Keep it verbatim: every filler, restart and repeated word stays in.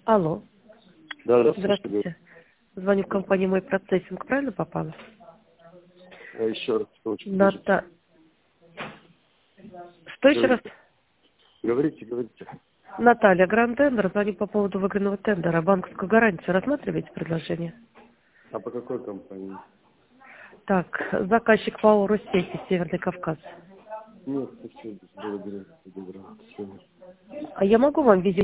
Алло. Да, здравствуйте. Здравствуйте. Звоню в компанию «Мой процессинг». Правильно попала? А еще раз. Очень Ната... Что еще раз? Говорите, говорите. Наталья, Гранд Тендер. Звоню по поводу выигранного тендера. Банковскую гарантию. Рассматриваете предложение? А по какой компании? Так, заказчик ПАО «Россети», Северный Кавказ. Нет, спасибо. Благодарю. Благодарю. Всё. А я могу вам видео